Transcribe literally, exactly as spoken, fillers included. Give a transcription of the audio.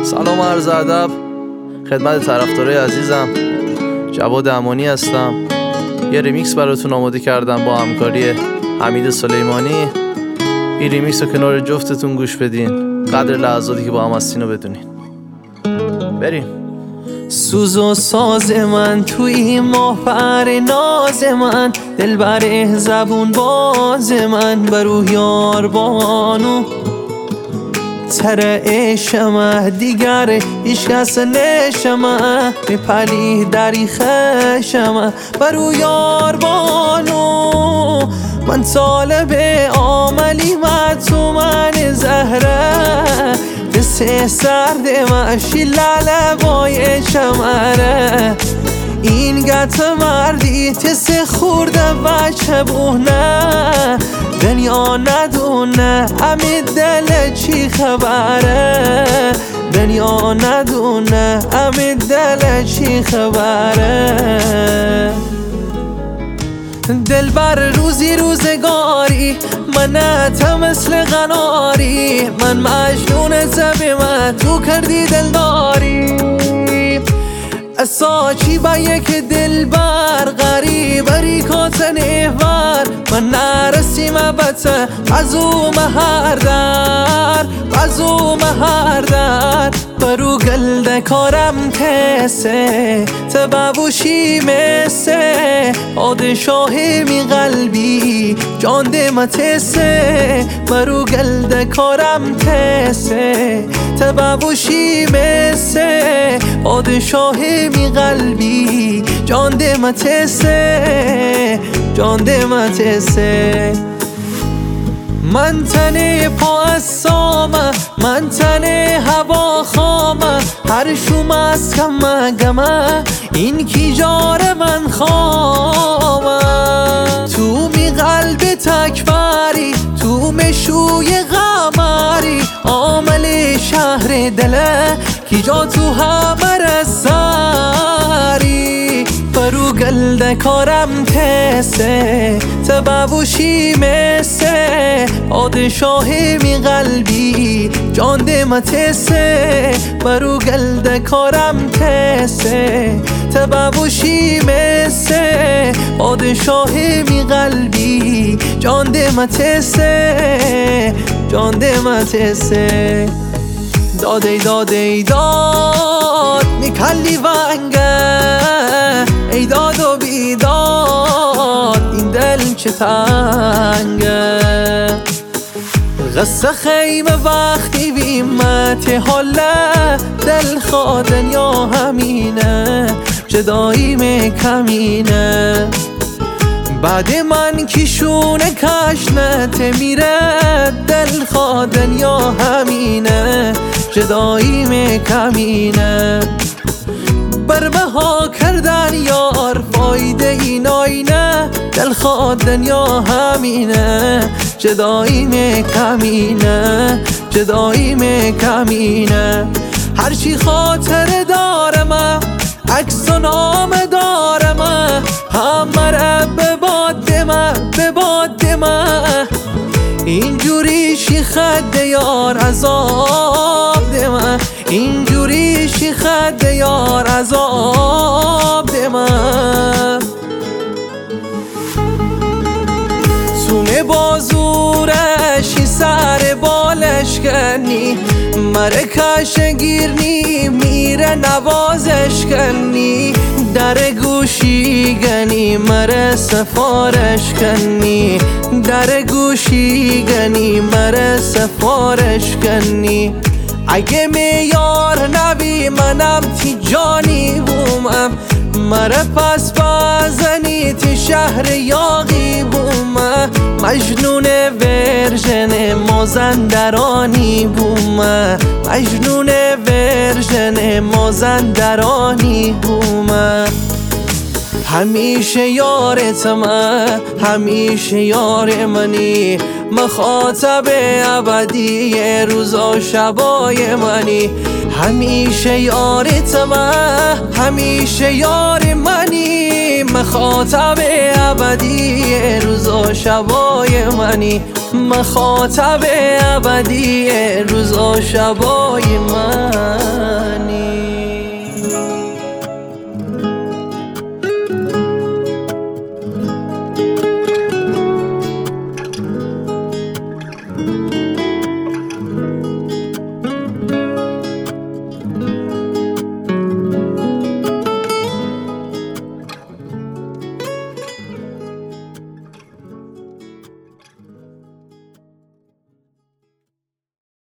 سلام و عرض ادب خدمت طرفدارای عزیزم. جواد امانی هستم. یه ریمیکس براتون آماده کردم با همکاری حمید سلیمانی. این ریمیکس رو کنار جفتتون گوش بدین، قدر لحظاتی که با هم هستین رو بدونین. بریم. سوز و ساز من توی ماه پر ناز من، دل بر زبون باز من، برو یار بانو تر عشمه دیگر ایش کس نشمه، میپلی دری خشمه برو یار بانو. من طالب عملی و تو من زهره، دست سرد مشی لالبای چمره، این گت مردی تس خورده و چبونه، دنیا ندونه امی دل چی خبره، دنیا ندونه امی دل چی خبره. دل بر روزی روزگاری منت مثل قناری، من مجنون زبی من تو کردی دلداری، اساچی با یک دل بر غریب ریکات نیور، من نرسیم بته از او مهر در از او مهر در، برو گلده کارم کسه تبابوشی مسه، پادشاهی می قلبی جان دمتسه، برو گلده کارم کسه تبابوشی مسه، پادشاهی می قلبی جان دمتسه جان دمتسه. من تنه پا از سامه، من تنه هوا خامه، هر شوم از کمه گمه این کی جار من خامه، تو می قلب تکبری تو مشوی غمری، عامل شهر دله کی جا تو همه رساری، برو گلده کارم کسه تبابوشی مسه، پادشاهی می قلبی جان دمتسه، برو گلده کارم کسه تبابوشی مسه، پادشاهی می قلبی جان دمتسه جان دمتسه. داده داده داد میکلی ونگه، ای داد و بیداد این دل چه تنگه، قصه خیمه وقتی بیمت حاله، دل خادن یا همینه جدایی می کمینه، بعد من کشونه کشنت میره، دل خادن یا همینه جدایی می کمینه، برمه ها کردن یار فایده این آینه، دل خادن یا همینه جدایی می کمینه جدایی می کمینه، هرچی خاطر دارم عکس و نام دارم، همه را به باد من به باد من، اینجوری شی خد یار عذاب دمه، اینجوری شی خد یار عذاب دمه، سومه بازورشی سر بالش کنی، مرکش گیرنی میره نوازش کنی، در گوشی گنی مره سفارش کنی، در گوشی گنی مره سفارش کنی، اگه میار نبی منم تی جانی بومم، مره پس بازنی تی شهر یاقی بومم، مجنون ورژن مازندرانی بومم، مجنون ورژن مازندرانی بومم، همیشه یارت من همیشه یار منی، مخاطب ابدی روزا شبای منی، همیشه یارت من همیشه یار منی، مخاطب ابدی روزا شبای منی، مخاطب ابدی روزا شبای من.